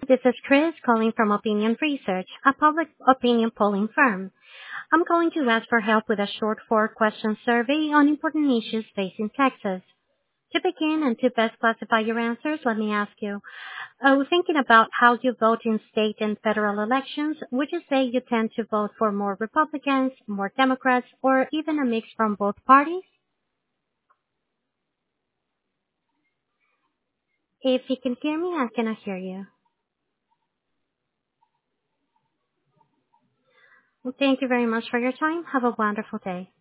this is Chris calling from Opinion Research, a public opinion polling firm. I'm calling to ask for help with a short four-question survey on important issues facing Texas. To begin and to best classify your answers, let me ask you, thinking about how you vote in state and federal elections, would you say you tend to vote for more Republicans, more Democrats, or even a mix from both parties? If you can hear me, I cannot hear you. Well, thank you very much for your time. Have a wonderful day.